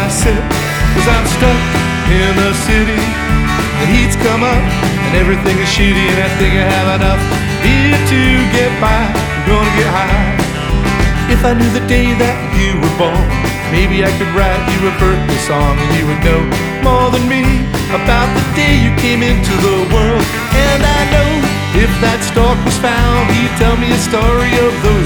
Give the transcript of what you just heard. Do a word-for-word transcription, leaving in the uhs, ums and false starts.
myself, cause I'm stuck in the city. The heat's come up and everything is shitty, and I think I have enough beer to get by. I'm gonna get high. If I knew the day that you were born, maybe I could write you a birthday song, and you would know more than me about the day you came into the world. And I know if that stork was found, he'd tell me a story of those